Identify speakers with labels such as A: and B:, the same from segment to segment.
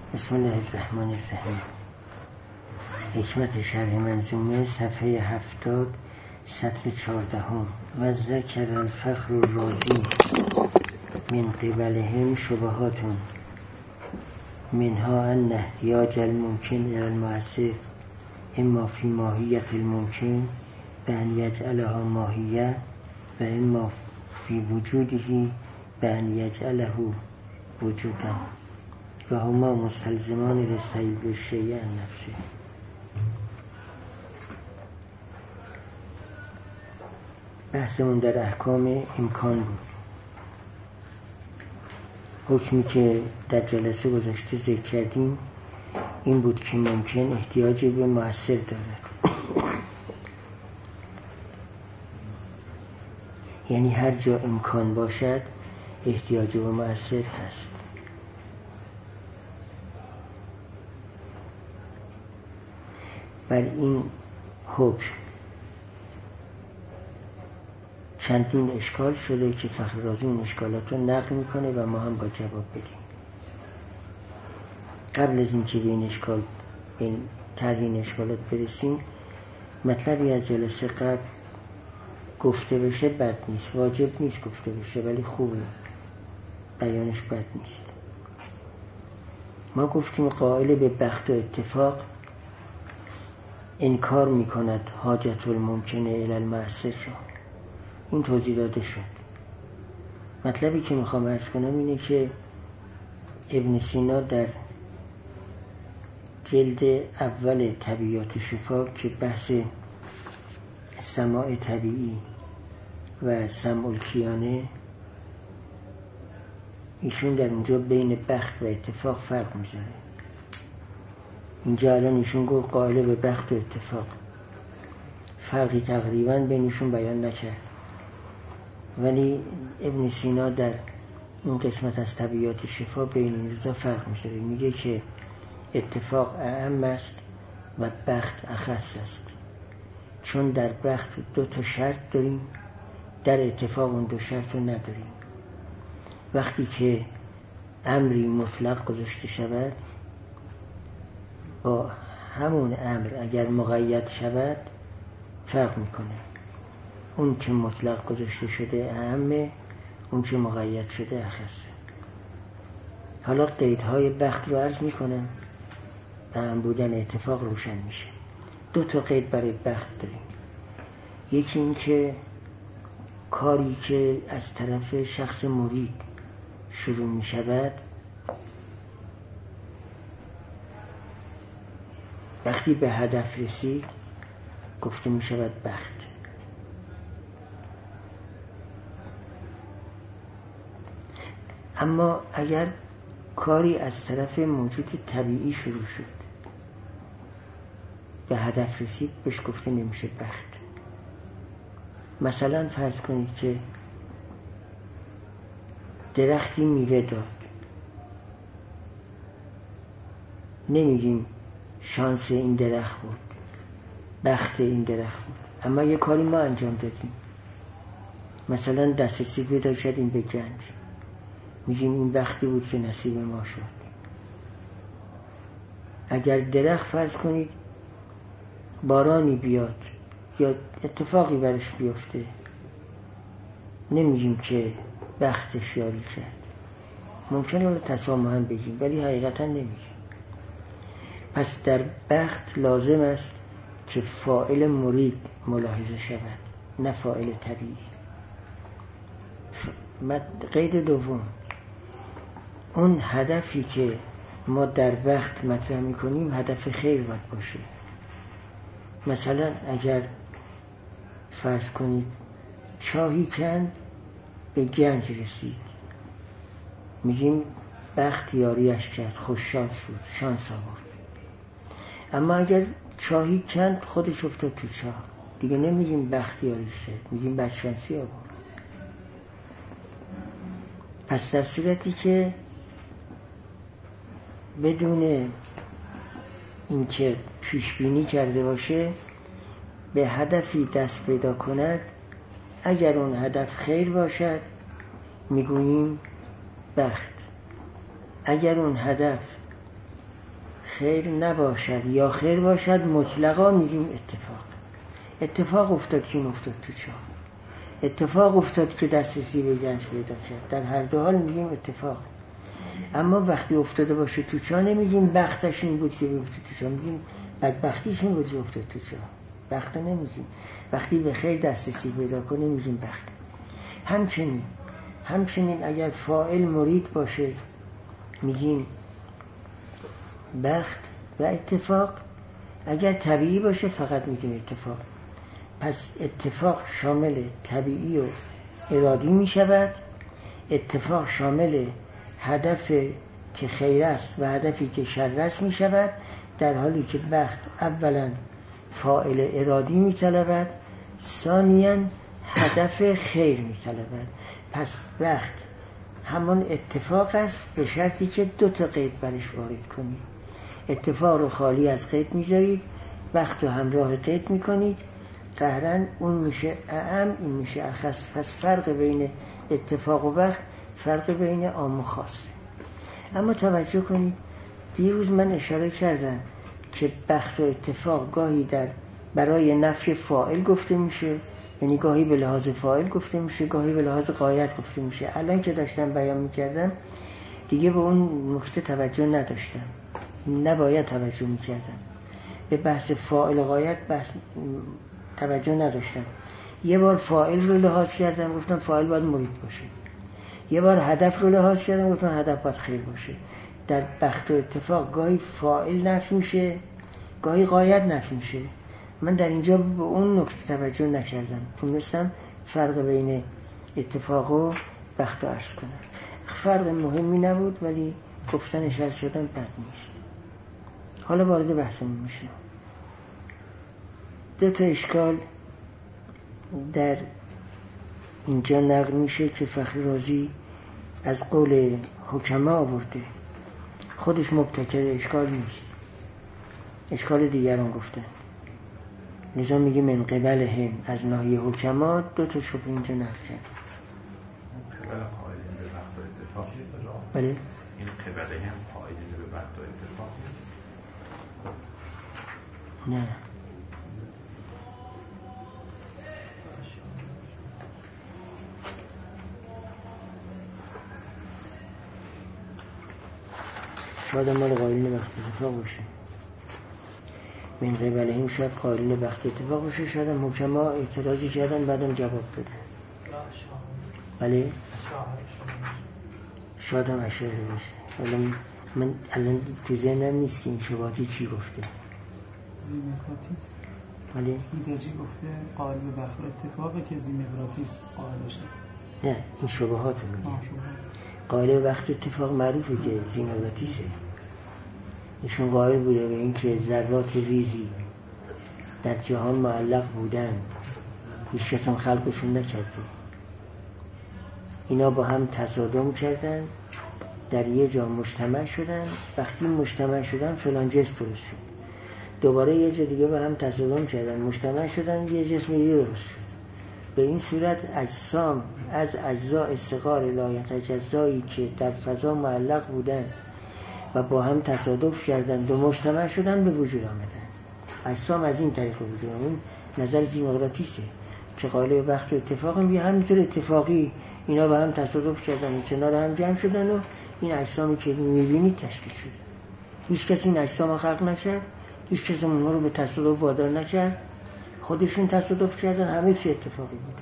A: بسم الله الرحمن الرحیم. حکمت شرح منظومه صفحه 70 سطر 14. و ذکر الفخر الرازی من قبلهم شبهات منها ان احتیاج الممکن الى المؤثر اما فی ماهیت الممکن بأن یجعلها ماهیه و اما فی وجوده بأن یجعله وجودا و هما مستلزمان لسیب الشیء عن نفسه. بحثمون در احکام امکان بود. حکمی که در جلسه گذشته ذکر کردیم این بود که ممکن احتیاج به مؤثر دارد، یعنی هر جا امکان باشد احتیاج به مؤثر هست. بر این حکم چندین اشکال شده که فخر رازی این اشکالات رو نقل میکنه و ما هم با جواب بدیم. قبل از اینکه به این طرح این اشکالات برسیم، مطلبی از جلسه قبل گفته بشه بد نیست، واجب نیست گفته بشه ولی خوبه، بیانش بد نیست. ما گفتیم قائل به بخت و اتفاق انکار میکند حاجت الممکنه الی المؤثر را. این توضیح داده شد. مطلبی که میخوام عرض کنم اینه که ابن سینا در جلد اول طبیعیات شفا که بحث سماع طبیعی و سمع الکیانه، ایشون در اونجا بین بخت و اتفاق فرق میذاره. اینجا الان ایشون گفت قائل به بخت و اتفاق، فرقی تقریبا بینشون بیان نکرد، ولی ابن سینا در این قسمت از طبیعیات شفا بین این دو تا فرق میذاره. میگه که اتفاق اعم است و بخت اخص است، چون در بخت 2 تا شرط داریم، در اتفاق اون 2 شرط رو نداریم. وقتی که امری مطلق گذاشته شود، با همون امر اگر مقید شود فرق میکنه. اون که مطلق گذاشته شده اعمه، اون که مقید شده اخصه. حالا قیدهای بخت رو عرض میکنم، اعم بودن اتفاق روشن میشه. 2 تا قید برای بخت داریم. یکی این که کاری که از طرف شخص مرید شروع میشود، وقتی به هدف رسید گفته می شود بخت. اما اگر کاری از طرف موجود طبیعی شروع شد به هدف رسید بهش گفته نمیشه بخت. مثلا فرض کنید که درختی میوه داد، نمیگیم شانس این درخت بود، بخت این درخت بود، اما یه کاری ما انجام دادیم. مثلا دسترسی پیدا کردیم به گنج، میگیم این بختی بود که نصیب ما شد. اگر درخت فرض کنید بارانی بیاد یا اتفاقی برش بیفته، نمیگیم که بختش یاری کرد، ممکنه رو تسامح هم بگیم ولی حقیقتا نمیگیم. پس در بخت لازم است که فاعل مرید ملاحظه شود، نه فاعل طبیعی. قید دوم، اون هدفی که ما در بخت مطرح میکنیم هدف خیر باید باشه. مثلا اگر فرض کنید چاهی کند به گنج رسید، میگیم بخت یاریش کرد، خوش شانس بود، شانس آورد. اما اگر چاهی کند خودش افتاد تو چاه، دیگه نمیگیم بخت یاریش کرد، میگیم بدشانسی آورد. پس در صورتی که بدون اینکه پیش بینی کرده باشه به هدفی دست پیدا کند، اگر اون هدف خیر باشد میگوییم بخت، اگر اون هدف خیر نباشد یا خیر باشد مطلقا میگیم اتفاق. اتفاق افتاد که این افتاد تو چاه، اتفاق افتاد که دسترسی به گنج پیدا کرد، در هر دو حال میگیم اتفاق. اما وقتی افتاده باشه تو چاه نمیگیم بختش این بود که افتاد تو چاه، میگیم بدبختیش این بود که افتاد تو چاه. بخت نمیگیم. وقتی به خیر دسترسی پیدا کنه میگیم بخت. همچنین اگر فاعل مرید باشه میگیم بخت و اتفاق. اگر طبیعی باشه فقط میگیم اتفاق. پس اتفاق شامل طبیعی و ارادی میشود، اتفاق شامل هدف که خیر است و هدفی که شر است میشود، در حالی که بخت اولا فاعل ارادی میطلبد، ثانیاً هدف خیر میطلبد. پس بخت همان اتفاق است به شرطی که 2 قید برش وارد کنید. اتفاق رو خالی از قید میذارید، بخت رو همراه قید میکنید، قهرن اون میشه اعم، این میشه اخص. پس فرق بین اتفاق و بخت فرق بین عام و خاصه. اما توجه کنید دیروز من اشاره کردم که بخت و اتفاق گاهی برای نفی فاعل گفته میشه، یعنی گاهی به لحاظ فاعل گفته میشه، گاهی به لحاظ غایت گفته میشه. الان که داشتم بیان میکردم دیگه به اون نکته توجه نداشتم، نباید توجه میکردم. به بحث فاعل و غایت توجه نداشتم. یه بار فاعل رو لحاظ کردم گفتم فاعل باید مرید باشه، یه بار هدف رو لحاظ کردم گفتم هدف باید خیر باشه. در بخت و اتفاق گاهی فاعل نفی میشه، گاهی غایت نفی میشه. من در اینجا به اون نکته توجه نکردم، تونستم فرق بین اتفاق و بخت رو عرض کنم. فرق مهمی نبود ولی گفتنش عرض شدن بد نیست. حالا وارد بحثمون میشه. 2 اشکال در اینجا نقل میشه که فخری رازی از قول حکما آورده، خودش مبتکر اشکال نیست، اشکال دیگران گفتن. لذا میگه من قبل هم، از ناحیه حکما 2 شبه اینجا نقل کرد.
B: قبل قائلین به وقت و اتفاق نیست؟
A: بله
B: این قبل هم قائلین به وقت و اتفاق نیست؟
A: نه. شاید مال قائلین وقت اتفاق باشه. من قبلهم شاید قائلین وقت اتفاق باشه، شاید هم حکما اعتراضی کردن بعدم جواب دادن. بله؟ شاید هم اشاره باشه. من الان تو ذهنم نیست که این شباهتی چی گفته.
C: زیمقراطیس.
A: بله؟
C: هیدجی گفته قائل به وقت اتفاقه که زیمقراطیس قائل باشه.
A: نه این شبهات رو میگه. قائل وقت اتفاق معروفه که زیمقراطیسه. ایشون قائل بوده به این که ذرات ریزی در جهان معلق بودن، هیچ کس هم خلقشون نکرده، اینا با هم تصادم کردن، در یه جا مجتمع شدن، وقتی مجتمع شدن فلان جسم درست شد، دوباره یه جا دیگه با هم تصادم کردن، مجتمع شدن، یه جسم دیگه درست شد. به این صورت اجسام از اجزاء صغار لایتجزایی که در فضا معلق بودن و با هم تصادف کردند و مجتمع شدن به وجود آمدند. اجسام از این طریق به وجود آمدند. نظر زیمقراطیسه که قائل به وقت و اتفاق هم همینطور اتفاقی اینا با هم تصادف کردن و کنار هم جمع شدن و این اجسامی که میبینید تشکیل شده. هیچ کسی این اجسام خلق نکرد، هیچ کسی اونها رو به تصادف وادار نکرد، خودشون تصادف کردن، همه چی اتفاقی بوده.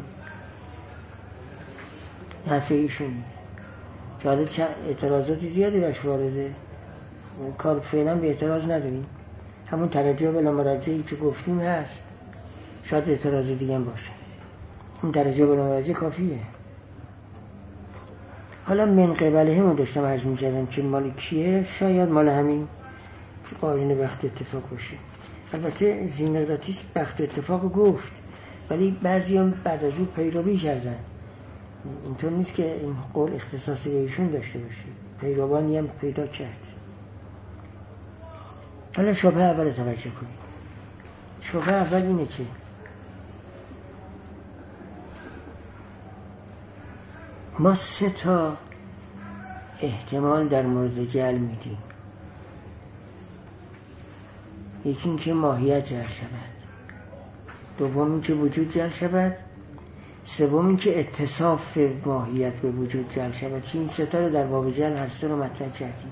A: حرف ایشون که حالا اعتراضاتی زیادی بهش وارده، کار فعلا به اعتراض نداریم، همون ترجمه بلا مرجعی که گفتیم هست، شاید اعتراض دیگه هم باشه، اون ترجمه بلا مرجع کافیه. حالا من قبله همون داشتم عرض می کردم که مال کیه، شاید مال همین که قائلین وقت اتفاق باشه. البته زیمقراطیس وقت اتفاق گفت ولی بعضی هم بعد از اون پیروی کردن، اینطور نیست که این قول اختصاصی به ایشون داشته باشه، پیروانی هم پیدا کرد. حالا شبهه اول توجه کنید. شبهه اول اینه که ما 3 احتمال در مورد جعل میدیم. یکی این که ماهیت جل شود، دوم این که وجود جل شود، سوم این که اتصاف ماهیت به وجود جل شود. که این سه تا رو در باب جل هر سه رو مطرح کردیم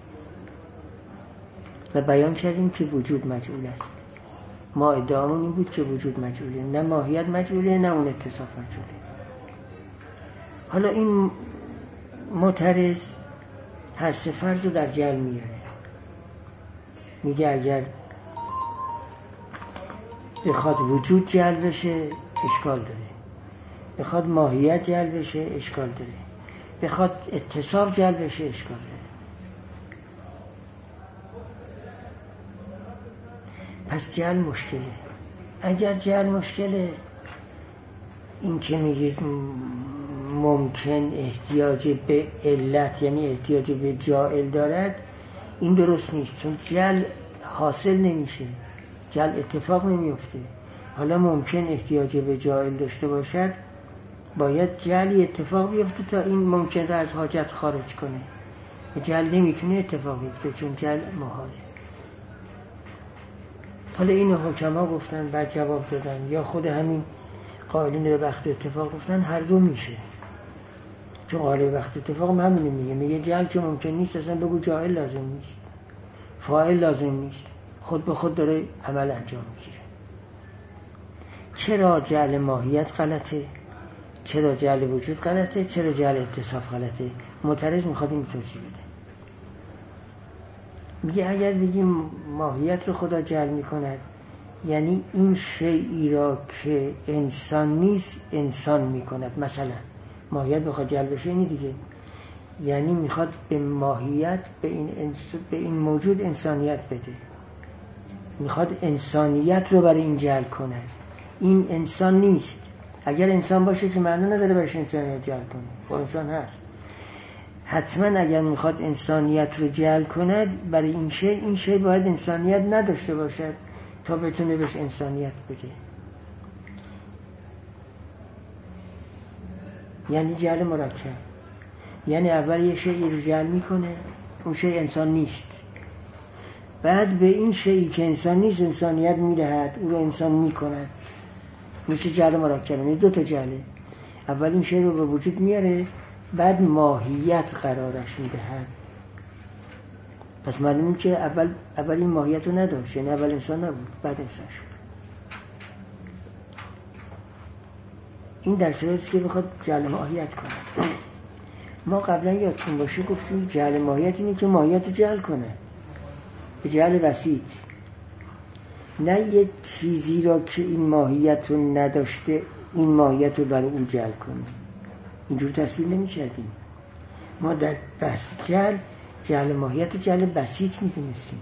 A: و بیان کردیم که وجود مجهول است. ما ادعامون این بود که وجود مجهوله، نه ماهیت مجهوله نه اون اتصاف مجهوله. حالا این معترض هر سه فرض رو در جل میاره، میگه اگر بخواد وجود جل بشه اشکال داره، بخواد ماهیت جل بشه اشکال داره، بخواد اتصاف جل بشه اشکال داره. پس جل مشکله. اگر جل مشکله، این که میگید ممکن احتیاج به علت یعنی احتیاج به جائل دارد، این درست نیست، چون جل حاصل نمیشه، جل اتفاق نمیفته. حالا ممکن احتیاج به جائل داشته باشد، باید جلی اتفاق بیفته تا این ممکن را از حاجت خارج کنه. جل نمیتونه اتفاق بیفته چون جل محاله. حالا اینو حکما گفتن بعد جواب دادن، یا خود همین قائلین به وقت اتفاق گفتن هر دو میشه. چون قائل به وقت اتفاق همینه میگه جل که ممکن نیست، اصلا بگو جائل لازم نیست، فاعل لازم نیست، خود به خود داره عمل انجام میگیره. چرا جعل ماهیت غلطه؟ چرا جعل وجود غلطه؟ چرا جعل اتصاف غلطه؟ معترض میخواد این توضیح بده. میگه اگر بگیم ماهیت رو خدا جعل میکند، یعنی این شیئی را که انسان نیست انسان میکند. مثلا ماهیت بخواد جعل بشه اینی دیگه، یعنی میخواد به ماهیت به این موجود انسانیت بده، میخواد انسانیت رو برای این جعل کند. این انسان نیست. اگر انسان باشه که معنی نداره برش انسانیت جعل کنه، خب انسان هست. حتما اگر میخواد انسانیت رو جعل کند برای این شی باید انسانیت نداشته باشد تا بتونه بهش انسانیت بده. یعنی جعل مرکب، یعنی اول یه شیئی رو جعل میکنه، اون شی انسان نیست، بعد به این شیئی که انسان نیست انسانیت میدهد، او رو انسان میکند. میشه جعل مرکب، یعنی دو تا جعله. اول این شی رو به وجود میاره، بعد ماهیت قرارش میدهد. پس معلومه که اول این ماهیت رو نداشت، یعنی اول انسان نبود، بعد انسان شد. این در صورتی که بخواد جعل ماهیت کنه. ما قبلا یادتون باشه گفتیم جعل ماهیت اینه که ماهیت رو جعل کنه به جعل بسیط، نه یه چیزی را که این ماهیت رو نداشته این ماهیت رو برای اون جعل کنه. اینجور تصویر نمی کردیم. ما در بحث جعل ماهیت جعل بسیط می دونستیم،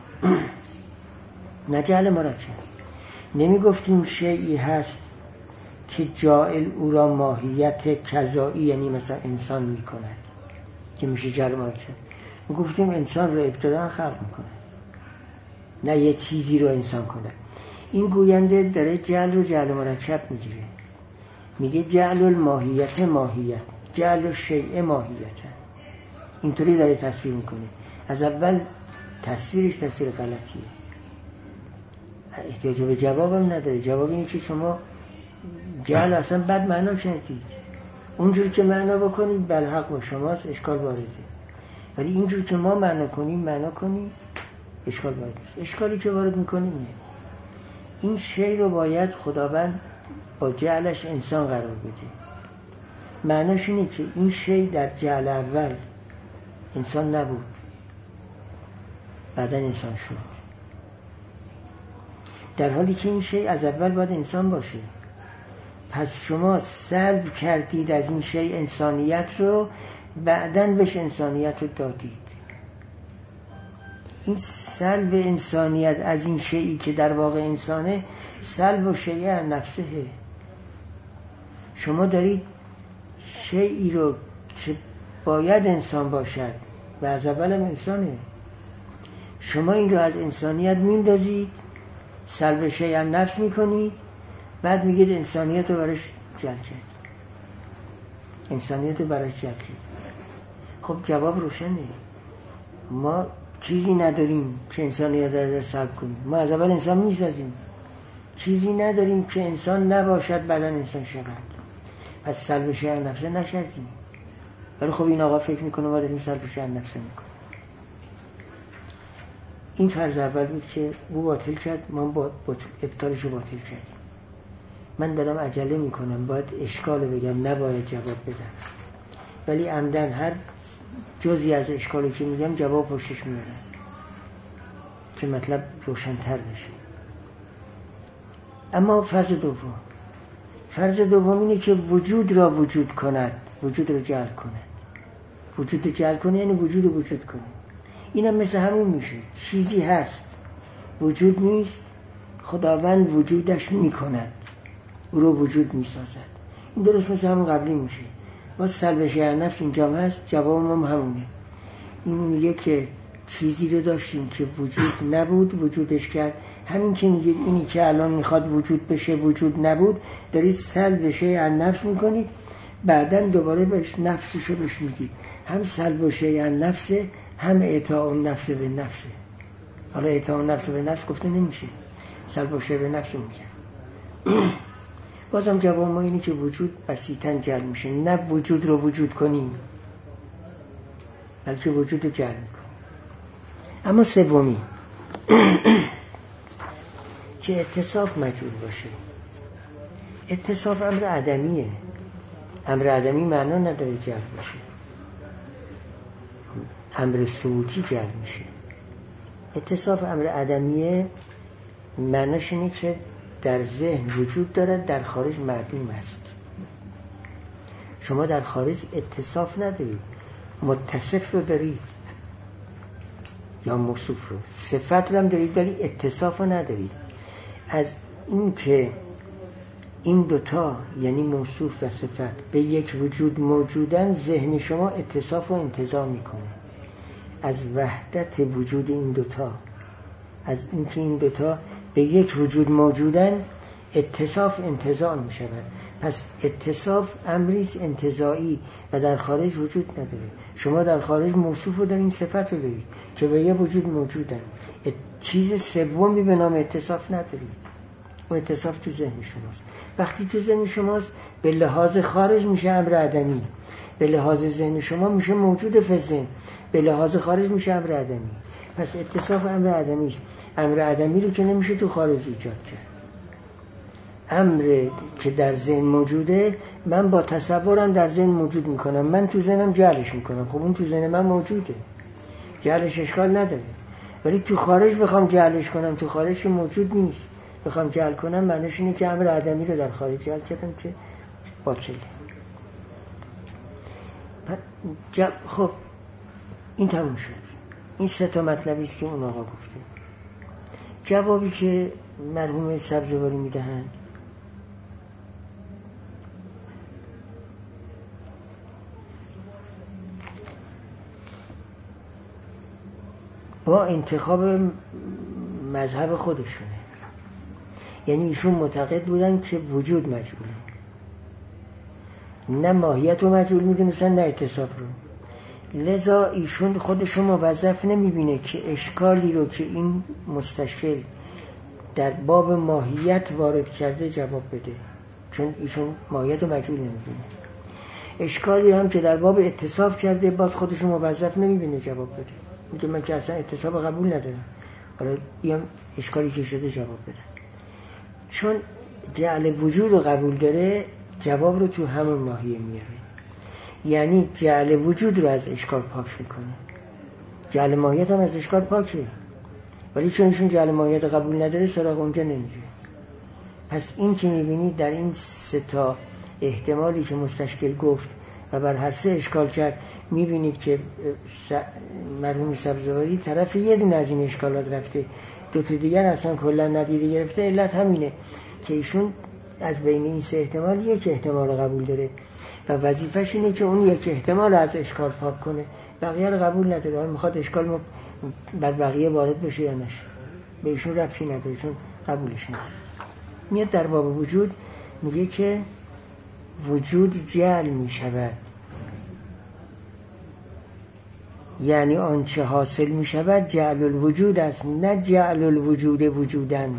A: نه جعل مرکب. نمی گفتیم شیئی هست که جائل او را ماهیت کذایی یعنی مثلا انسان می کند که میشه جعل مرکب. می گفتیم انسان را ابتداء خلق می کند، نه یه چیزی رو انسان کنه. این گوینده داره جعل رو جعل مرکب میگیره، میگه جعل الماهیت ماهیت، جعل الشیء ماهیت. اینطوری داره تصویر میکنه. از اول تصویرش تصویر غلطیه، احتیاج به جوابم نداره. جواب اینه که شما جعل اصلا بد معنا کردید، اونجور که معنا بکنید بالحق با شماست، اشکال وارده. ولی اینجور که ما معنا کنیم اشکال وارد است. اشکالی که وارد میکنه اینه، این شی رو باید خداوند با جعلش انسان قرار بده. معناش اینه که این شی در جعل اول انسان نبود، بعدن انسان شد، در حالی که این شی از اول باید انسان باشه. پس شما سلب کردید از این شی انسانیت رو، بعدن بهش انسانیت رو دادید. این سلب انسانیت از این شیئی که در واقع انسانه، سلب و شیء نفسه. شما دارید شیئی رو که باید انسان باشد و از اول هم انسانه، شما این رو از انسانیت میندازید، سلب شیء نفس میکنید، بعد میگید انسانیت رو برش جل کرد، انسانیت رو برش جل کرد. خب جواب روشنه. ما چیزی نداریم که انسانیت را سلب کنیم. ما از اول انسان میسازیم. چیزی نداریم که انسان نباشد بعداً انسان شود. پس سلب شیء نفسه نشدیم. ولی خب این آقا فکر میکنه ما داریم سلب شیء نفسه میکنیم. این فرض اول بود که او باطل کرد، ما با ابطالش رو باطل کردیم. من دارم عجله میکنم، باید اشکال بگم، نباید جواب بدم، ولی عمدن هر جزئی از اشکالی که میگم جواب پشتش میارم که مطلب روشن‌تر بشه. اما فرض دوم اینه که وجود را وجود کند، وجود را جعل کند. وجود را جعل کنه یعنی وجود رو وجود کنه. اینم مثل همون میشه، چیزی هست وجود نیست، خداوند وجودش میکند، او رو وجود میسازد. این درست مثل همون قبلی میشه. ما سلب شیء نفس اینجا هست، جواب ما همونه. این میگه که چیزی رو داشتیم که وجود نبود، وجودش کرد. همین که میگید اینی که الان میخواد وجود بشه وجود نبود، دارید سلب شیء نفس میکنید، بعدن دوباره بهش نفسشو بهش میدید. هم سلب شیء نفس، هم اعطاء النفس به نفس. حالا اعطاء النفس به نفس گفته نمیشه، سلب شیء به نفس میگه. بازم جواب ما اینه که وجود بسیطاً جعل میشه، نه وجود رو وجود کنیم بلکه وجود رو جعل میکنیم. اما سومی که اتصاف مجهول باشه. اتصاف امر عدمیه. امر عدمی معنا نداره جعل باشه، امر ثبوتی جعل میشه. اتصاف امر عدمیه معناش اینه که در ذهن وجود دارد، در خارج معدوم است. شما در خارج اتصاف ندارید، متصف رو دارید یا موصوف رو، صفت رو هم دارید ولی اتصاف رو ندارید. از این که این دوتا یعنی موصوف و صفت به یک وجود موجودن، ذهن شما اتصاف و انتزاع میکنه. از وحدت وجود این دوتا، از اینکه این دوتا به یک وجود موجودن، اتصاف انتزاع می شود. پس اتصاف امریز انتزاعی و در خارج وجود نداره. شما در خارج موصوف رو دارین، صفت رو دارید که به یک وجود موجودن. چیز سومی به نام اتصاف ندارید. و اتصاف تو ذهن شماست. وقتی تو ذهن شماست به لحاظ خارج میشه امر عدمی، به لحاظ ذهن شما میشه موجود فی ذهن، به لحاظ خارج میشه امر عدمی. پس اتصاف امر عدمی است. امر عدمی رو که نمیشه تو خارج ایجاد کرد. امر که در ذهن موجوده، من با تصورم در ذهن موجود میکنم، من تو ذهنم جعلش میکنم. خب اون تو ذهن من موجوده، جعلش اشکال نداره. ولی تو خارج بخوام جعلش کنم، تو خارج که موجود نیست، بخوام جعل کنم معنیش اینه که امر عدمی رو در خارج جعل کردم که باطله. خب این تموم شد. این سه تا مطلبی است که اون آقا گفته. جوابی که مرحوم سبزواری میدهند با انتخاب مذهب خودشونه. یعنی ایشون معتقد بودن که وجود مجهوله، نه ماهیت رو مجهول میدونستن نه اتصاف رو. لذا ایشون خودشون موظف نمیبینه که اشکالی رو که این مستشکل در باب ماهیت وارد کرده جواب بده، چون ایشون ماهیت رو مجهول نمیبینه. اشکالی هم که در باب اتصاف کرده باز خودشون موظف نمیبینه جواب بده، میگه من که اصلا اتصاف قبول ندارم، حالا بیام اشکالی که شده جواب بده. چون جعل وجود رو قبول داره، جواب رو تو همون ماهیه میاره. یعنی جعل وجود رو از اشکال پاک میکنه، جعل ماهیت هم از اشکال پاکه، ولی چون ایشون جعل ماهیت قبول نداره سراغ اونجا نمیره. پس این که میبینید در این سه تا احتمالی که مستشکل گفت و بر هر سه اشکال کرد، میبینید که مرحوم سبزواری طرف یه دونه از این اشکالات رفته، دو تا دیگر اصلا کلا ندیده گرفته. علت همینه که ایشون از بین این سه احتمال یک احتمال قبول داره و وظیفش اینه که اون یک احتمال از اشکال پاک کنه، بقیه رو قبول نداره. میخواد اشکال بر بقیه وارد بشه یا نشه، به ایشون ربطی نداره چون قبولش نداره. میاد در باب وجود میگه که وجود جعل میشود. یعنی آنچه حاصل می شود جعل الوجود است، نه جعل الوجود وجودن.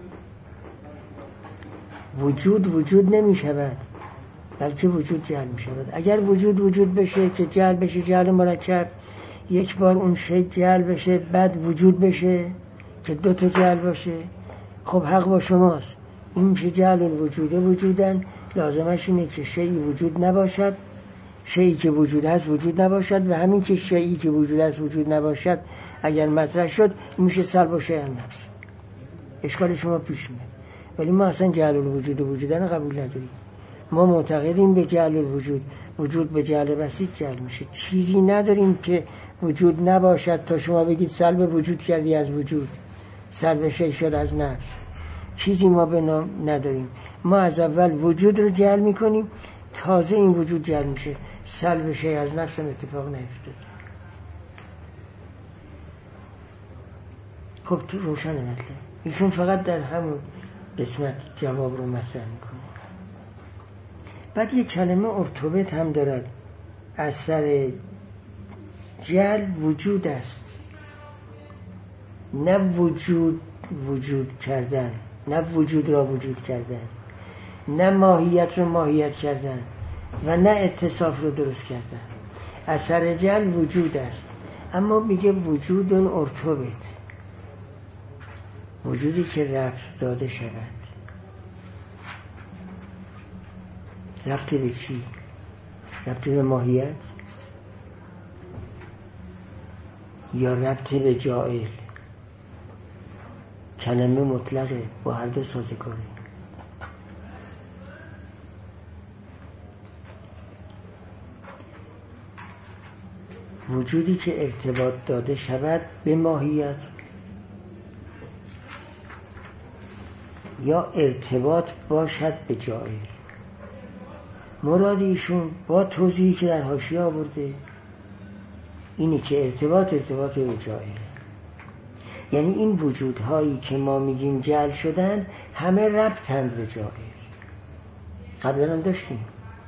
A: وجود نمی شود، بلکه وجود جعل می شود. اگر وجود بشه که جعل بشه، جعل مرکب، یک بار اون شی جعل بشه بعد وجود بشه که دو تا جعل باشه، خب حق با شماست. این میشه جعل الوجود وجودن. لازمش اینه که شیئی وجود نباشد، شیئی که وجود هست وجود نباشد، و همین که شیئی که وجود هست وجود نباشد اگر مطرح شد میشه سلب و شیء النفس. اشکال شما پیش میاد. ولی ما اصلا جعل الوجود وجودن قبول نداریم. ما معتقدیم به جعل الوجود، وجود به جعل بسیط جعل میشه. چیزی نداریم که وجود نباشد تا شما بگید سلب وجود کردی از وجود، سلب شیء شد از نفس. چیزی ما به نام نداریم. ما از اول وجود رو جعل میکنیم، تازه این وجود جعل میشه. سلب شیء از نفس هم اتفاق نیفتاد. خب تو روشن مطلب. ایشون فقط در همون قسمت جواب رو مطرح میکنه. بعد یک کلمه ارتباط هم دارد. اثر جعل وجود است، نه وجود کردن، نه وجود را وجود کردن، نه ماهیت رو ماهیت کردن و نه اتصاف رو درست کردن. اثر جعل وجود است، اما میگه وجود اون ارتباط، وجودی که ربط داده شود. ربطی به چی؟ ربطی به ماهیت یا ربطی به جائل؟ کلمه مطلقه، با هر دو سازگاره. وجودی که ارتباط داده شود به ماهیت یا ارتباط باشد به جائل. مراد ایشون با توضیحی که در حاشیه آورده اینی که ارتباط به جائل، یعنی این وجودهایی که ما میگیم جعل شدن همه ربطند به جائل. قبلا هم داشتیم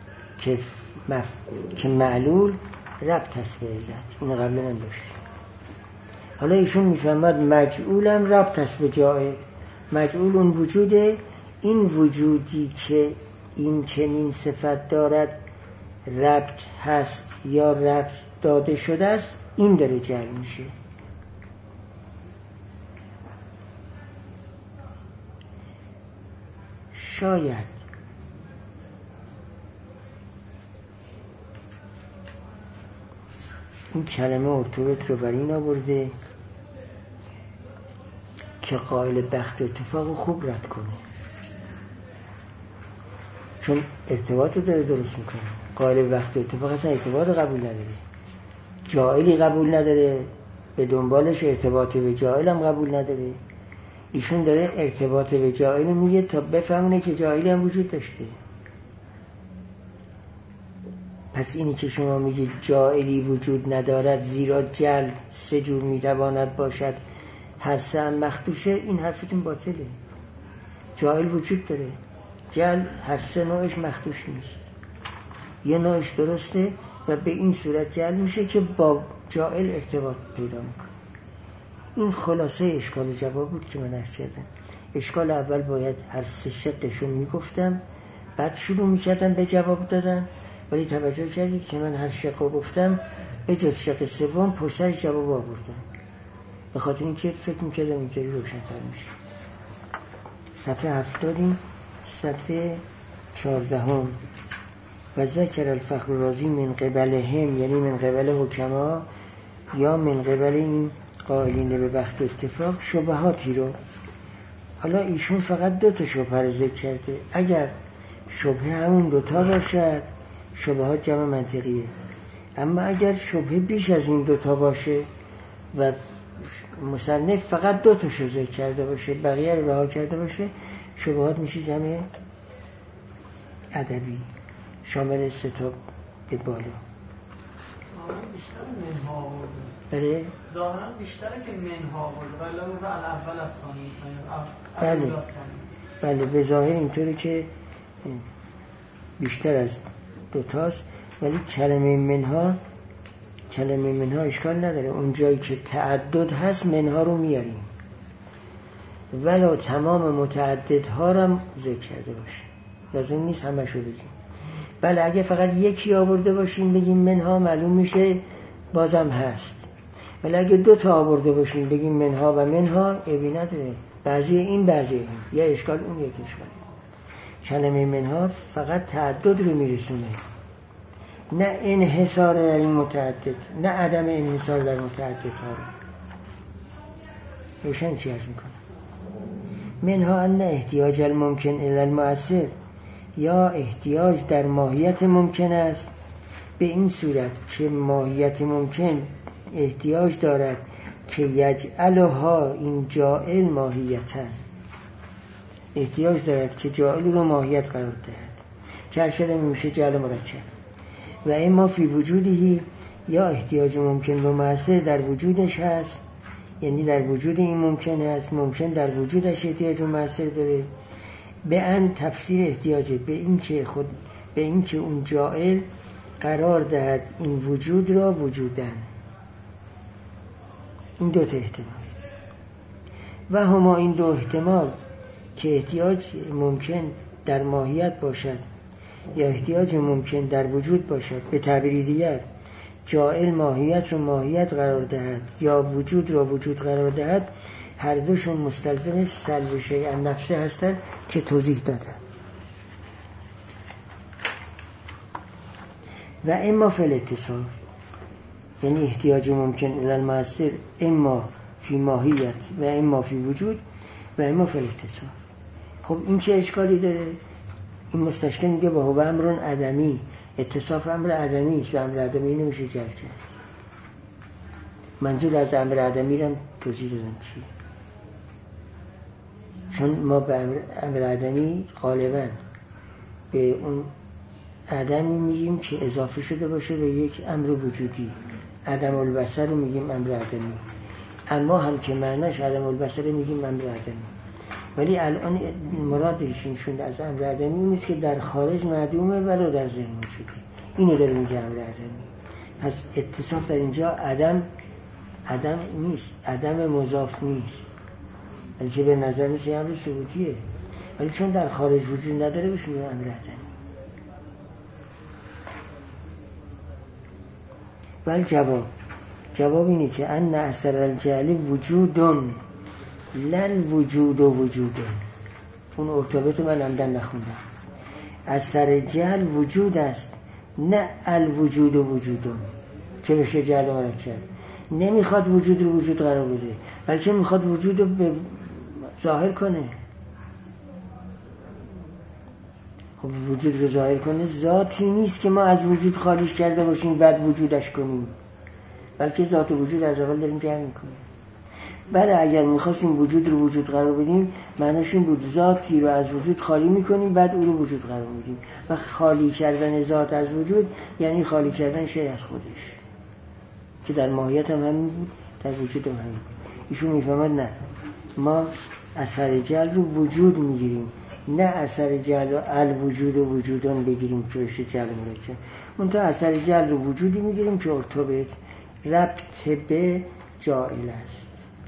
A: که معلول ربط هست به علت، این قبلا هم داشتیم. حالا ایشون میفهمد مجعولم ربط هست به جائل. مجعول اون وجوده، این وجودی که این چنین صفت دارد ربط هست یا ربط داده شده است، این داره جعل میشه. شاید این کلمه ارتباط رو بر این آورده که قائل بخت اتفاق خوب رد کنه، چون ارتباط رو داره درست میکنه. قائل بخت اتفاق اصلا ارتباط قبول نداره، جائلی قبول نداره، به دنبالش ارتباط به جائل هم قبول نداره. ایشون داره ارتباط به جائل میگه تا بفهمونه که جائلی هم وجود داشته. پس اینی که شما میگید جائلی وجود ندارد زیرا جعل سه جور میتواند باشد، هر سه هم مخدوشه، این حرفتون باطله. جائل وجود داره، جعل هر سه نوعش مخدوش نیست، یه نوعش درسته و به این صورت جعل میشه که با جائل ارتباط پیدا میکنه. این خلاصه اشکال جواب بود که من عرض کردم. اشکال اول باید هر سه شقشون میگفتم، بعد شروع میکردم به جواب دادن، ولی توجه کردید که من هر شق گفتم به جز شق سوم پشتر جواب آوردم، به خاطر اینکه فکر میکردم اینطوری روشن‌تر میشه. صفحه 70 سطر 14 و ذکر الفخر رازی من قبل هم، یعنی من قبل حکما یا من قبل این قائلین به بخت اتفاق، شبهاتی رو. حالا ایشون فقط دو تا شبهه رو ذکر کرده. اگر شبهه همون دوتا باشد شبهات جمع منطقیه، اما اگر شبهه بیش از این دوتا باشه و مصنف فقط دو تاشو ذکر کرده باشه بقیه رو رها کرده باشه، شبهات میشه جمع ادبی شامل سه تا به بالا. بله
C: ظاهرا بیشتره که منها آورده ولی اول از ثانی.
A: بله به ظاهر اینطوری که بیشتر از دوتاست، ولی کلمه منها کلمه منها اشکال نداره، اون جایی که تعدد هست منها رو میاریم، ولو تمام متعددها رو ذکر کرده باشه، لازم نیست همه شو بگیم. بله اگه فقط یکی آورده باشیم بگیم منها، معلوم میشه بازم هست. ولی اگه 2 تا آورده باشیم بگیم منها و منها، عیبی نداره، بعضی این بعضی این، یا اشکال اون یک اشکال. کلمه منها فقط تعدد رو میرسونه، نه انحصار در این متعدد، نه عدم انحصار در متعدد ها رو. روشن چی عرض میکنه؟ منها ان احتیاج الممکن الی المؤثر، یا احتیاج در ماهیت ممکن است به این صورت که ماهیت ممکن احتیاج دارد که یجعلها این جائل ماهیتاً، احتیاج دارد که جائل رو ماهیت قرار دهد، که ارشد میشه جعل مرکب. و اما فی وجودی، یا احتیاج ممکن و مؤثر در وجودش هست، یعنی در وجود این ممکن هست، ممکن در وجودش احتیاج و مؤثر داره، به ان تفسیر احتیاجه به این که اون جائل قرار دهد این وجود را وجودن. این 2 تا احتمال و هما این 2 احتمال که احتیاج ممکن در ماهیت باشد یا احتیاج ممکن در وجود باشد، به تعبیری دیگر جائل ماهیت رو ماهیت قرار دهد یا وجود را وجود قرار دهد، هر دوشون مستلزم سلب شیء النفسه هستند که توضیح دادم. و اما فی الاتصال، یعنی احتیاج ممکن الی المؤثر اما فی ماهیت و اما فی وجود و اما فی الاتصال. خب این چه اشکالی داره؟ این مستشکل میگه با هو امر عدمی، اتصاف امر عدمی است و امر عدمی نمیشه جلب کرد. منظور از امر عدمی رو توضیح دادم چیه؟ چون ما به امر عدمی غالبا به اون عدمی میگیم که اضافه شده باشه به یک امر وجودی. عدم البصر رو میگیم امر عدمی، اما هم که معناش عدم البصر میگیم امر عدمی. ولی الان مرادشون از امر عدمی نیست که در خارج معدومه ولو در ذهن موجوده، اینو داره میگه امر عدمی. پس اتصاف در اینجا عدم نیست، عدم مضاف نیست، بلکه به نظر میشه امر ثبوتیه، ولی چون در خارج وجود نداره بهش میگه امر عدمی. ولی جواب اینه که ان اثر الجعل وجودن لن وجود و وجودن. اون ارتباط من عمدن نخوندم. اثر جعل وجود است، نه الوجود و وجودن که بشه جعل مرکب. نمیخواد وجود رو وجود قرار بده، بلکه میخواد وجود رو ظاهر کنه. خب وجود رو ظاهر کنه ذاتی نیست که ما از وجود خالیش کرده باشیم بعد وجودش کنیم، بلکه ذات وجود از اول داریم جمع میکنیم. بله اگر میخواستیم وجود رو وجود قرار بدیم معناش این بود ذاتی رو از وجود خالی میکنیم بعد او رو وجود قرار میدیم. و خالی کردن ذات از وجود یعنی خالی کردن شیء از خودش، که در ماهیت هم همین بود، در وجود هم همین بود. ایشون میفهمد نه، ما اثر جعل رو وجود میگیریم، نه اثر جعل رو الوجود و وجودان بگیریم که بشه جعل مرکب. اون تا اثر جعل رو وجودی میگیریم که ارتباط ربط به جائل است.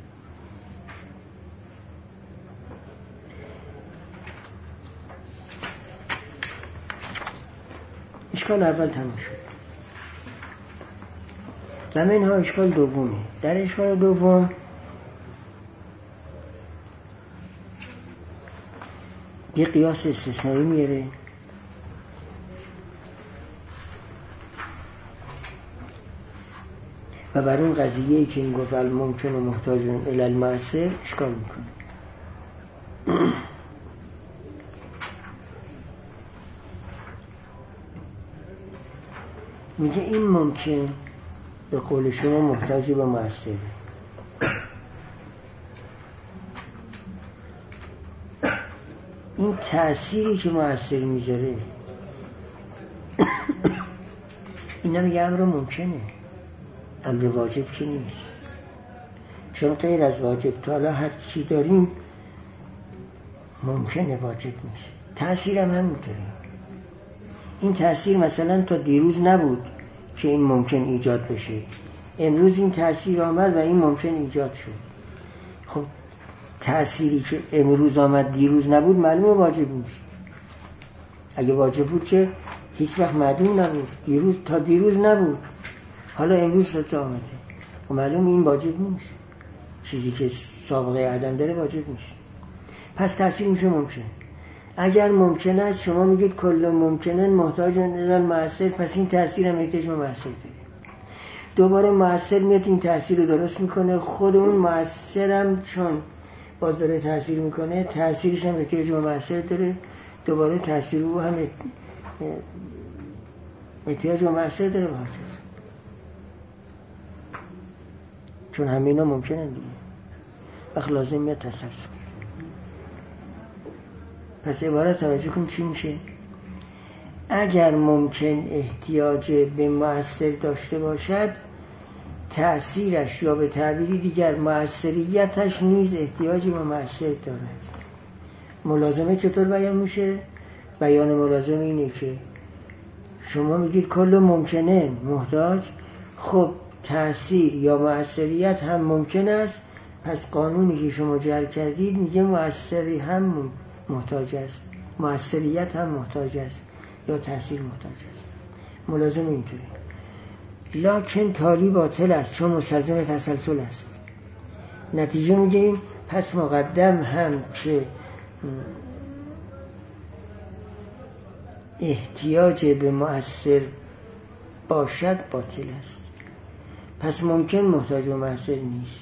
A: اشکال اول تموم شد. و منها اشکال دومه. در اشکال دوم یه قیاس استثنایی میاره و بر اون قضیه‌ای که این گفت الممکن و محتاج الی المؤثر اشکال میکنه. میگه این ممکن به قول شما محتاج به مؤثر، این تأثیری که مؤثر میذاره اینا میگه امر ممکنه، امر واجب که نیست، چون غیر از واجب تا حالا هر چی داریم ممکنه واجب نیست. تأثیر هم همینطوره. این تأثیر مثلا تا دیروز نبود که این ممکن ایجاد بشه. امروز این تأثیر آمد و این ممکن ایجاد شد. خب تأثیری که امروز آمد دیروز نبود معلومه واجب نیست. اگه واجب بود که هیچ وقت معدوم نبود، تا دیروز نبود، حالا امروز تا آمده و معلوم این واجب نیست. چیزی که سابقه عدم داره واجب نیست. پس تأثیر میشه ممکن. اگر ممکن است شما میگید کل ممکنن محتاج الی مؤثر، پس این تأثیر هم احتیاج به مؤثر داره. دوباره مؤثر میاد این تأثیر رو درست میکنه. خود اون مؤثر هم چون باز داره تأثیر میکنه، تأثیرش هم احتیاج به مؤثر داره. دوباره تأثیر او هم احتیاج به مؤثر داره. چون همه اینا ممکنن دیگه. وقت لازم میاد تسلسل. پس عبارت توجه کن چی میشه؟ اگر ممکن احتیاج به مؤثر داشته باشد، تأثیرش یا به تعبیری دیگر مؤثریتش نیز احتیاج به مؤثر دارد. ملازمه چطور بیان میشه؟ بیان ملازمه اینه که شما میگید کل ممکنه محتاج، خب تأثیر یا مؤثریت هم ممکن است، پس قانونی که شما جعل کردید میگه مؤثری هم محتاج است، مؤثریت هم محتاج است یا تأثیر محتاج است. ملازم اینطوری. لکن تالی باطل است چون مستلزم تسلسل است. نتیجه میگیریم پس مقدم هم که احتیاج به مؤثر باشد باطل است. پس ممکن محتاج به مؤثر نیست.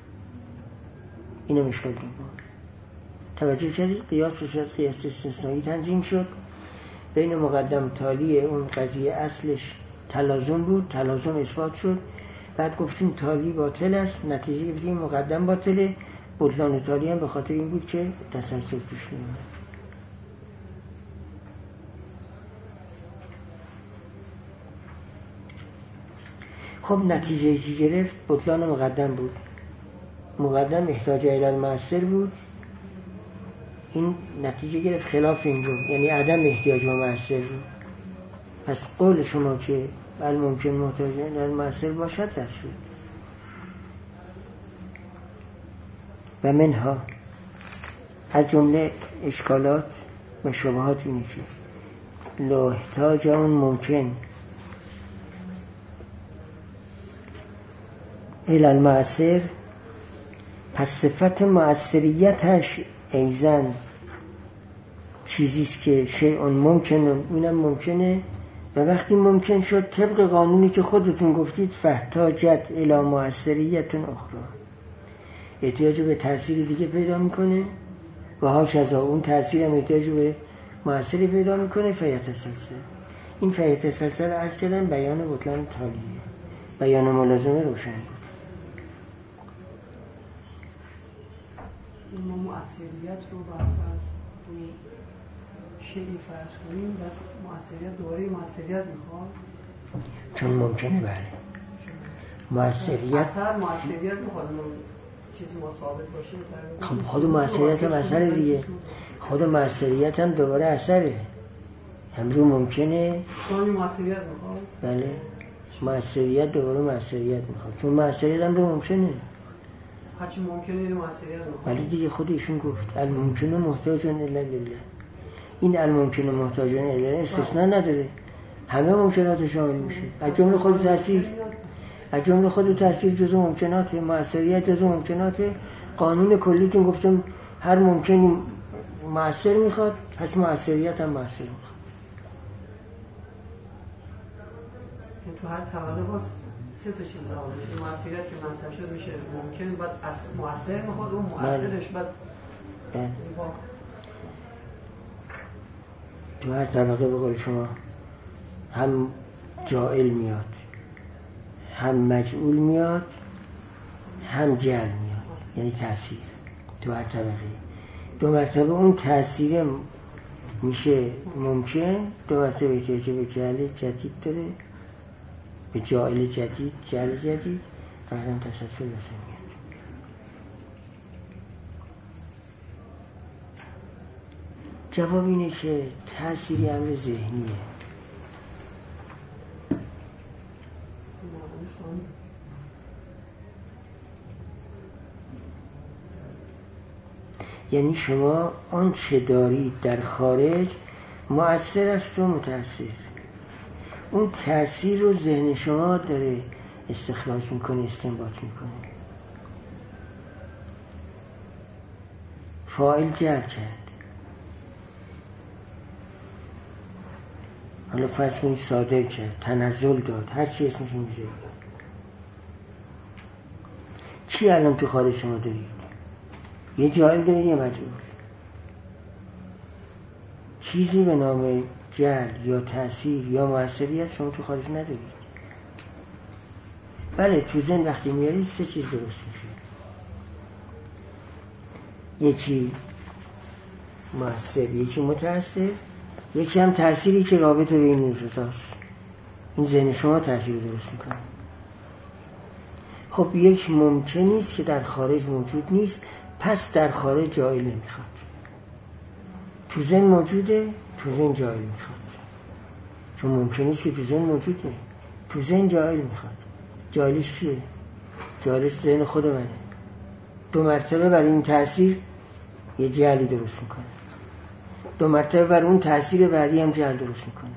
A: اینو مشکل دوم. توجه کردید؟ قیاس به صورت قیاس استثنایی تنظیم شد. بین مقدم و تالی اون قضیه اصلش تلازم بود، تلازم اثبات شد. بعد گفتیم تالی باطل است، نتیجه گرفتیم مقدم باطله. بطلان تالی هم به خاطر این بود که تسلسل پیش می‌آمد. خب نتیجه که گرفت بطلان مقدم بود. مقدم احتیاج الی المؤثر بود، این نتیجه گرفت خلاف این رو، یعنی عدم احتیاج به مؤثر بود. پس قول شما که الممکن محتاج الی المؤثر باشد رد شد. و منها از جمله اشکالات و شبهات اینه که لا احتاج اون ممکن الی المؤثر، پس صفت مؤثریتش ایزن چیزیست که شیء ممکنه، اینم ممکنه و وقتی ممکن شد طبق قانونی که خودتون گفتید فاحتاجت الی مؤثریت اخرى، احتیاج به تأثیر دیگه پیدا میکنه و هاکذا اون تأثیر هم احتیاج به مؤثری پیدا میکنه. فیتسلسل. این فیتسلسل عرض کردن بیان بطلان تالیه، بیان ملازمه روشن بود.
D: ما مؤثریت رو برفرض شیعی فرض کنیم و مؤثریت دوباره مؤثریت میخواد
A: چون ممکنه. بله مؤثریت
D: اثر مؤثریت میخواد چیزی ما ثابت باشه.
A: خب خود مؤثریت هم اثره دیگه. خود مؤثریت هم دوباره اثره. امرو ممکنه
D: چون مؤثریت میخواد.
A: بله مؤثریت دوباره مؤثریت میخواد چون مؤثریت هم رو ممکنه.
D: هرچی ممکنه این مؤثریت میخواد.
A: ولی دیگه خود ایشون گفت الممکنه محتاج الی لله. این الممکنه محتاج الی لله استثناء نداره، همه ممکنات شامل میشه. از جمله خود تاثیر، از جمله خود تاثیر جزء ممکنات، مؤثریت جزء ممکنات. قانون کلی که گفتم هر ممکنی مؤثر میخواد، پس مؤثریت هم مؤثر میخواد.
D: تو هر طبقه باز سه تا چیز داره. مؤثریت که منطقه شد میشه ممکن، بعد مؤثر میخواد اون مؤثرش بعد
A: تو هر طبقه به قول شما هم جائل میاد، هم مجعول میاد، هم جعل میاد، یعنی تأثیر. تو هر طبقه دو مرتبه اون تأثیر میشه ممکن، دو مرتبه احتیاج به جعل جدید داره، به جائل جدید، جعل جدید، بعدم تسلسل لازم میاد. جواب اینه که تأثیری امر ذهنیه. یعنی شما آن چه دارید در خارج مؤثر است و متأثر. اون تأثیر رو ذهن شما داره استخراج میکنه، استنباط میکنه. فاعل جعل کرد. حالا فرض کنید صادر کرد، تنزل داد، هر چی اسمش میذارید. چی الان تو خارج شما دارید؟ یه جاعل دارید یه مجعول. چیزی به نام جعل یا تأثیر یا مؤثریت شما تو خارج ندارید. بله تو ذهن وقتی میارید سه چیز درست میشه. یکی مؤثر، یکی متأثر، یکی هم تأثیری که رابطه بین این دوتاست. این ذهن شما تأثیر درست میکنه. خب یک ممکن نیست که در خارج موجود نیست، پس در خارج جایل نمیخواد. تو ذهن موجوده، تو ذهن جایل میخواد. چون ممکن نیست که تو ذهن موجوده، تو ذهن جایل میخواد. جایلش کیه؟ جایلش ذهن خود منه. 2 مرتبه برای این تأثیر یه جعلی درست میکنه، 2 مرتبه بر اون تأثیر بعدی هم جعل درست میکنه.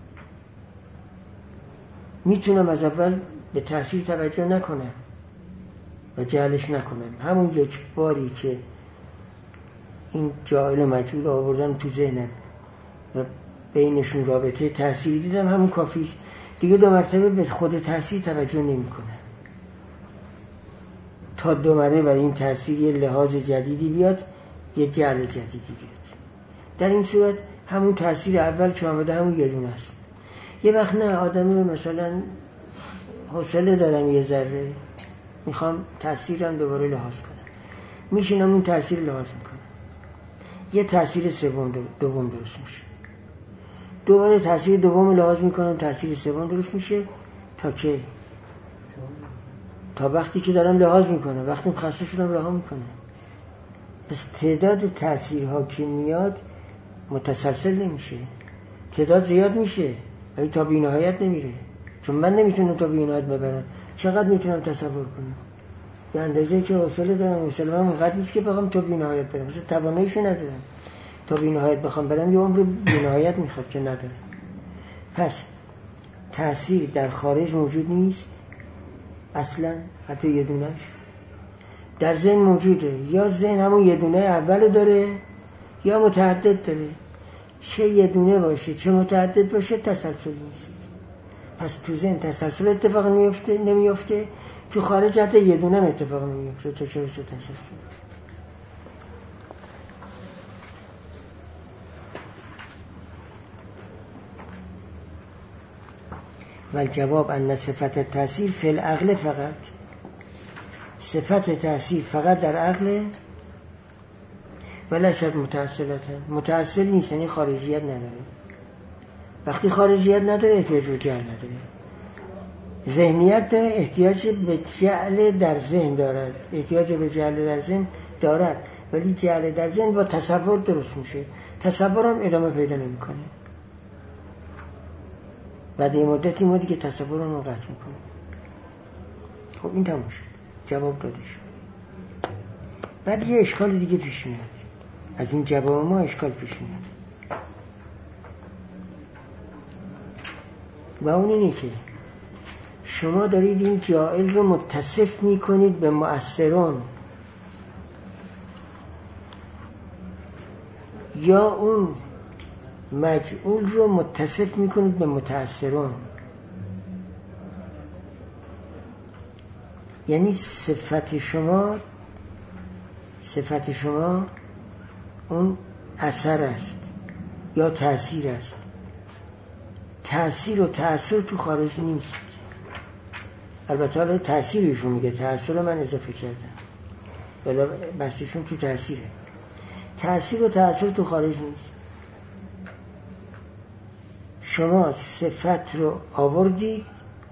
A: میتونم از اول به تأثیر توجه نکنم و جعلش نکنم، همون یک باری که این جاعل و مجعول آوردم تو ذهنم و بینشون رابطه تأثیری دیدم، همون کافیست. دیگه 2 مرتبه به خود تأثیر توجه نمی کنم تا 2 مرتبه برای این تأثیر یه لحاظ جدیدی بیاد، یه جعل جدیدی بیاد. در این صورت همون تأثیر اول که آمده همون یه دونه است. یه وقت نه آدمی مثلا حوصله دارم یه ذره میخوام تأثیرم دوباره لحاظ کنم، میشینم اون تأثیر لحاظ میکنم، یه تأثیر دوم درست میشه، دوباره تأثیر دوم لحاظ میکنم، تأثیر سوم درست میشه. تا که تا وقتی که دارم لحاظ میکنم، وقتی خسته شدم رها میکنم. پس تعداد تأثیرها که میاد متسلسل نمیشه، تعداد زیاد میشه ولی تا بی‌نهایت نمیره، چون من نمیتونم تا بی‌نهایت ببرم. چقدر میتونم تصور کنم؟ به اندازه که حوصله دارم، حوصله من اونقدر نیست که بخوام تا بی‌نهایت برم، مثلا تواناییشو ندارم تا بی‌نهایت بخوام برم، یه عمر بی‌نهایت میخواد که ندارم. پس تأثیر در خارج موجود نیست اصلا، حتی یه دونهش. در ذهن موجوده، یا ذهن همون یه دونه اولو داره یا متعدد داره. چه یه دونه باشه چه متعدد باشه تسلسل نیست. پس تو ذهن تسلسل اتفاق نمیفته، تو خارج حتی یه دونه اتفاق نمیفته. تو چه بسه تسلسل؟ والجواب ان صفت تأثیر فی العقل فقط، صفت تأثیر فقط در عقل، ولی شد متأثر نیست، یعنی خارجیت نداره. وقتی خارجیت نداره احتیاج به جعل نداره. ذهنیت داره، احتیاج به جعل در ذهن دارد، احتیاج به جعل در ذهن دارد، ولی جعل در ذهن با تصور درست میشه. تصورم ادامه پیدا نمیکنه. بعد یه مدتی ما دیگه تصورم رو قطع میکنه. خب این تموم شد، جواب داده شد. بعد یه اشکال دیگه پیش میاد، از این جواب ما اشکال پیش میاد و اون اینه که شما دارید این جاعل رو متصف میکنید به مؤثرون، یا اون مجعول رو متصف میکنید به متأثرون. یعنی صفت شما اون اثر است یا تأثیر است. تأثیر و تأثیر تو خارج نیست. البته حالا تأثیرشون میگه، تأثیر من اضافه کردم ولی بحثشون تو تأثیره. تأثیر و تأثیر تو خارج نیست. شما صفت رو آوردید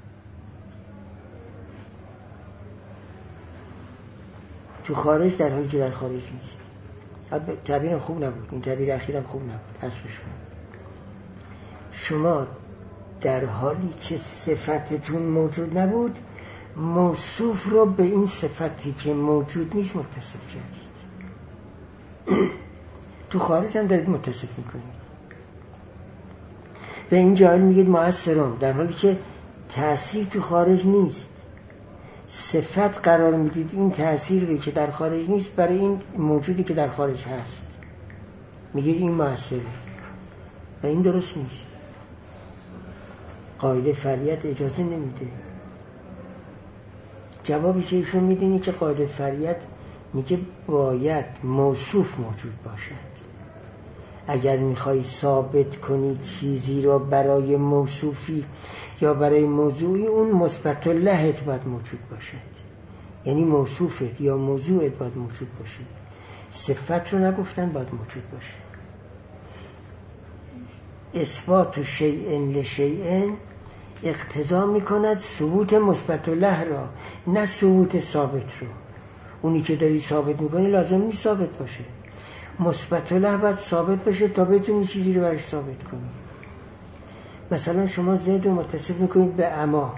A: تو خارج، در حالی که در خارج نیست. تعبیرم خوب نبود، این تعبیر اخیرم خوب نبود، حذفش کنید. شما در حالی که صفتتون موجود نبود، موصوف رو به این صفتی که موجود نیست متصف کردید. تو خارج هم دارید متصف میکنید. به این جایل میگید مؤثرون، در حالی که تأثیر تو خارج نیست. صفت قرار میدید این تأثیری که در خارج نیست برای این موجودی که در خارج هست، میگید این مؤثره و این درست نیست. قاعده فریت اجازه نمیده. جوابی که ایشون میدین اینه که قاعده فریت میگه باید موصوف موجود باشد. اگر میخوای ثابت کنی چیزی را برای موصوفی یا برای موضوعی، اون مثبت لهت باید موجود باشد، یعنی موصوفت یا موضوعت باید موجود باشه. صفت رو نگفتن باید موجود باشه. اثبات شیء لشیء اقتضا میکند ثبوت مثبت له را، نه ثبوت ثابت رو. اونی که داری ثابت میکنی لازم نیست ثابت باشه. مثبت له باید ثابت باشه تا بتونی چیزی رو برش ثابت کنی. مثلا شما زید رو متصف میکنید به اما،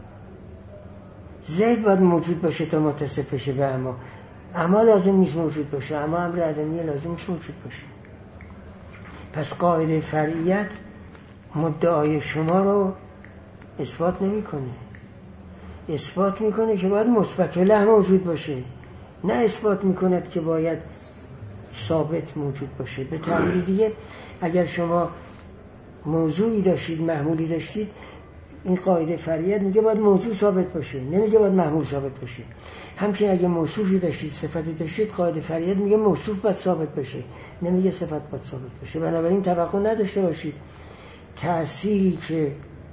A: زید باید موجود باشه تا متصف بشه به اما. اما لازم نیست موجود باشه، اما امر عدمی لازم نیست موجود باشه. پس قاعده فرعیت مدعای شما رو اثبات نمیکنه. اثبات میکنه که باید مثبت له موجود باشه، نه اثبات میکنه که باید ثابت موجود باشه. به تعبیر دیگه اگر شما موضوعی داشتید، محمولی داشتید، این قاعده فرعیت میگه باید موضوع ثابت باشه، نمیگه باید محمول ثابت باشه. همچنین اگه موصوفی داشتید، صفتی داشتید، قاعده فرعیت میگه موصوف باید ثابت باشه، نمیگه صفت باید ثابت باشه. بنابراین توقع نداشته باشید تأثیری که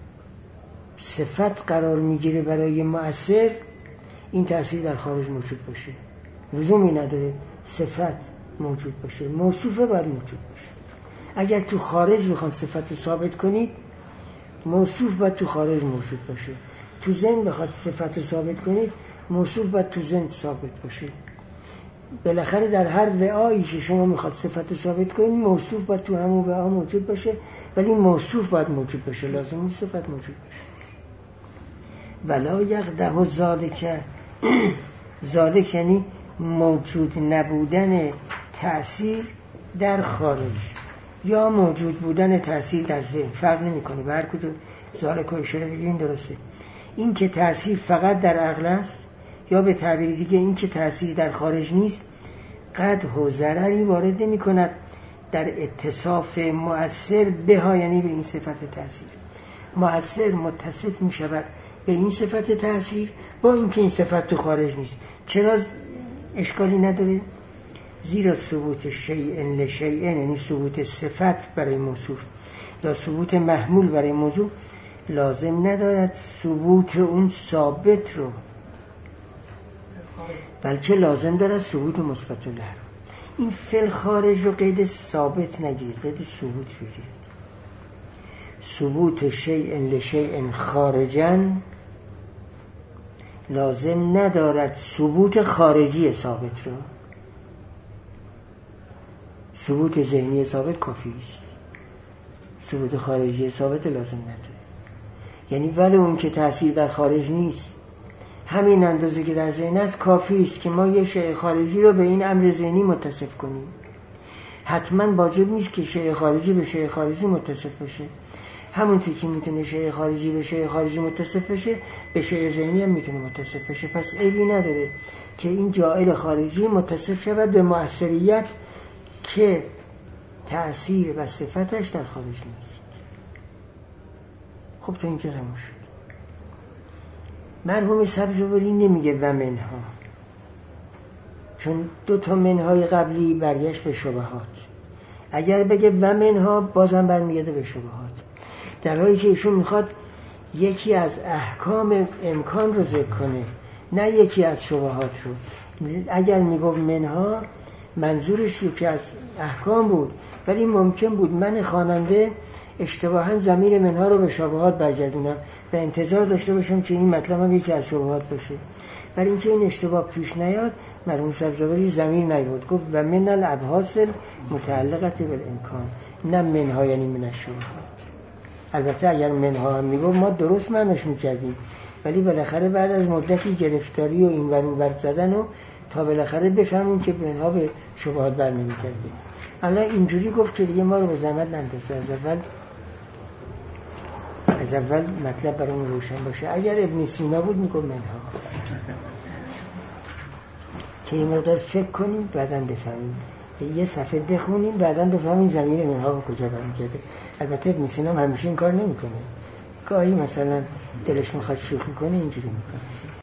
A: صفت قرار میگیره برای مؤثر، این تأثیر در خارج موجود باشه. لزومی نداره صفت موجود باشه، موصوفه باید موجود باشه. اگر تو خارج بخواد صفت رو ثابت کنید، موصوف باید تو خارج موجود باشه. تو ذهن بخواد صفت رو ثابت کنید، موصوف باید تو ذهن ثابت باشه. بالاخره در هر وعایی که شما میخواد صفت رو ثابت کنید، موصوف باید تو همون وعا موجود باشه، ولی موصوف باید موجود باشه، لازم نیست صفت موجود باشه. ولا یقدح ذالک، ذالک یعنی موجود نبودن تأثیر در خارج یا موجود بودن تأثیر در ذهن، فرق نمیکنه. به هر کدوم ذالک و اشاره بگیم درسته. این که تأثیر فقط در عقل است، یا به تعبیر دیگه این که تأثیر در خارج نیست، قدح و ضرری وارد نمی کند در اتصاف مؤثر بها، یعنی به این صفت تأثیر. مؤثر متصف می شود به این صفت تأثیر با اینکه این صفت تو خارج نیست. چرا اشکالی نداره؟ زیرا ثبوت شیء لشیء، یعنی ثبوت صفت برای موصوف یا ثبوت محمول برای موضوع، لازم ندارد ثبوت اون ثابت رو، بلکه لازم دارد ثبوت مثبت له. این فعل خارج رو قید ثابت نگیرید، قید ثبوت بگیرید. ثبوت شیء لشیء خارجاً لازم ندارد ثبوت خارجی ثابت رو. ثبوت ذهنی ثابت کافی است، ثبوت خارجی ثابت لازم نداره. یعنی ولی اون که تأثیر در خارج نیست، همین اندازه که در ذهن است کافی است که ما یه شیء خارجی رو به این امر ذهنی متصف کنیم. حتما واجب نیست که شیء خارجی به شیء خارجی متصف بشه. همونطور که میتونه شیء خارجی به شیء خارجی متصف بشه، به شیء ذهنی هم میتونه متصف بشه. پس عیبی نداره که این جائل خارجی متصف شود به مؤثریت که تأثیر و صفتش در خارج نیست. خب تا اینجا تموم شد. مرحوم سبزواری نمیگه و منها، چون دو تا منهای قبلی برگشت به شبهات. اگر بگه و منها بازم برمیگرده به شبهات، در حالی که ایشون میخواد یکی از احکام امکان رو ذکر کنه، نه یکی از شبهات رو. اگر میگفت منها منظورش یکی از احکام بود، ولی ممکن بود من خواننده اشتباهاً ضمیر منها رو به شبهات برگردونم و انتظار داشته باشم که این مطلب هم یکی از شبهات باشه. ولی اینکه این اشتباه پیش نیاد، مرحوم سبزواری ضمیر نیاورد، گفت و من الابحاث متعلقه بالامکان، نه منها یعنی من الشبهات. البته اگر منها هم میگفت ما درست معناش میکردیم، ولی بالاخره بعد از مدتی گرفتاری و این ور اون ور زدن و تا بالاخره بفهمیم که بنها به شبهات بر نمی‌گرده. الان اینجوری گفت که دیگه ما رو به زحمت نندازه، از اول مطلب برامون روشن باشه. اگر ابن سینا بود میگم منها، که این مقدار فکر کنیم بعداً بفهمیم، یه صفحه بخونیم بعداً بفهمیم زمین منها به کجا برمیگرده. البته ابن سینا همیشه این کار نمیکنه، گاهی مثلا دلش میخواد شوخی کنه اینجوری میکنه.